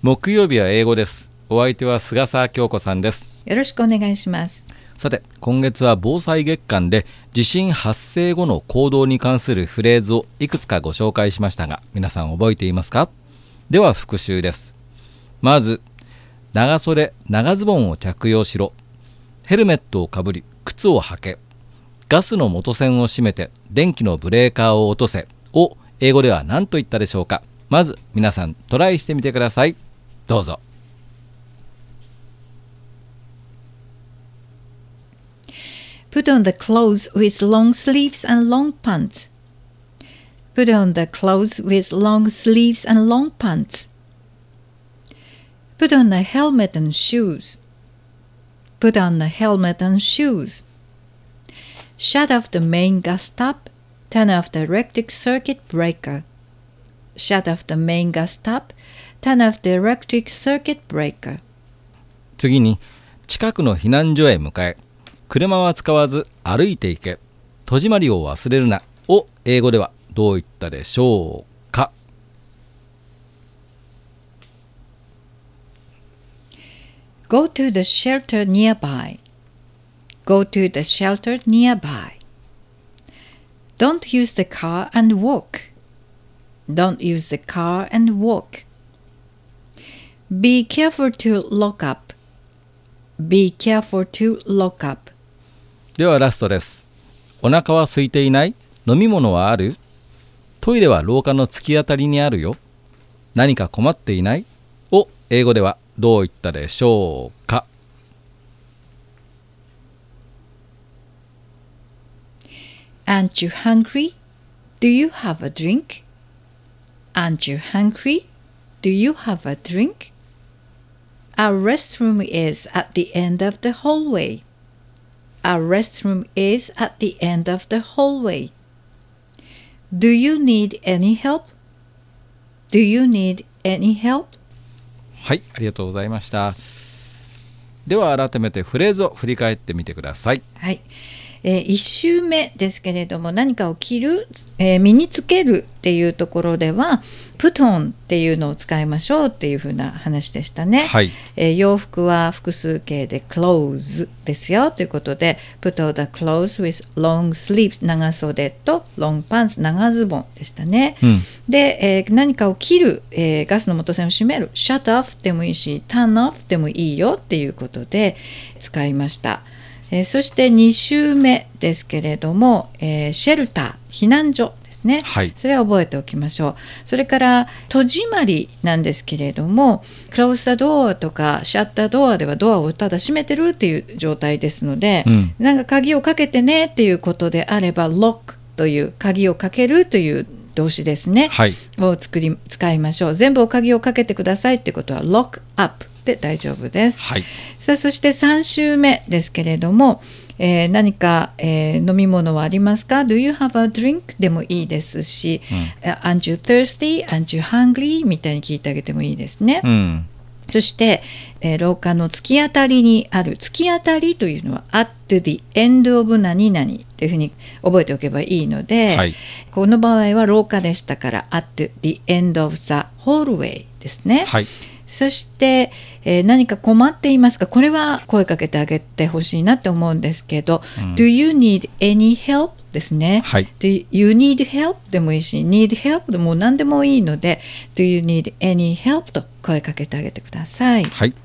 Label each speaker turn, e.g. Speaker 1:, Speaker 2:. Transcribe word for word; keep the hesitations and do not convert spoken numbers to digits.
Speaker 1: 木曜日は英語です。お相手は菅沢京子さんです。
Speaker 2: よろしくお願いします。
Speaker 1: さて、今月は防災月間で地震発生後の行動に関するフレーズをいくつかご紹介しましたが、皆さん覚えていますか？では復習です。まず、長袖長ズボンを着用しろ、ヘルメットをかぶり靴を履け、ガスの元栓を閉めて電気のブレーカーを落とせを英語では何と言ったでしょうか？まず皆さんトライしてみてください。どうぞ。
Speaker 2: Put on the clothes with long sleeves and long pants. Put on the clothes with long sleeves and long pants. Put on a helmet and shoes. Put on a helmet and shoes. Shut off the main gas tap. Turn off the electric circuit breaker. Shut off the main gas tap. Turn off the electric circuit breaker.
Speaker 1: 次に、近くの避難所へ向かえ、車は使わず歩いていけ、戸締まりを忘れるなを英語ではどう言ったでしょうか？
Speaker 2: Go to the shelter nearby. Go to the shelter nearby. Don't use the car and walk. Don't use the car and walk. Be careful to lock up. Be careful to lock up.
Speaker 1: ではラストです。お腹は空いていない？飲み物はある？トイレは廊下の突き当たりにあるよ。何か困っていない？を英語ではどう言ったでしょうか？
Speaker 2: Aren't you hungry? Do you have a drink? Aren't you hungry? Do you have a drink? Our restroom is at the end of the hallway. Our restroom is at the end of the hallway. Do you need any help? Do you need any help?
Speaker 1: はい、ありがとうございました。では改めてフレーズを振り返ってみてください。
Speaker 2: はい。えー、いち週目ですけれども、何かを着る、えー、身につけるっていうところでは put on っていうのを使いましょうっていうふうな話でしたね、
Speaker 1: はい。
Speaker 2: えー、洋服は複数形で clothes ですよということで put on the clothes with long sleeves 長袖と long pants 長ズボンでしたね、うん、で、えー、何かを切る、えー、ガスの元栓を閉める shut off でもいいし turn off でもいいよっていうことで使いました。えー、そしてに週目ですけれども、えー、シェルター避難所ですね、はい、それは覚えておきましょう。それから戸締まりなんですけれども Close the door とか Shut the door ではドアをただ閉めてるっていう状態ですので、うん、なんか鍵をかけてねっていうことであれば Lock という鍵をかけるという動詞ですね、はい、を作り使いましょう。全部お鍵をかけてくださいってことは Lock upで大丈夫です、はい、さあそしてさん週目ですけれども、えー、何か、えー、飲み物はありますか？ Do you have a drink? でもいいですし、うん、Aren't you thirsty? Aren't you hungry? みたいに聞いてあげてもいいですね、うん、そして、えー、廊下の突き当たりにある突き当たりというのは at the end of 何々というふうに覚えておけばいいので、はい、この場合は廊下でしたから at the end of the hallway ですね、はい、そして、えー、何か困っていますか？これは声かけてあげてほしいなって思うんですけど、うん、Do you need any help? ですね、はい、Do you need help? でもいいし Need help? でも何でもいいので Do you need any help? と声かけてあげてください。
Speaker 1: はい、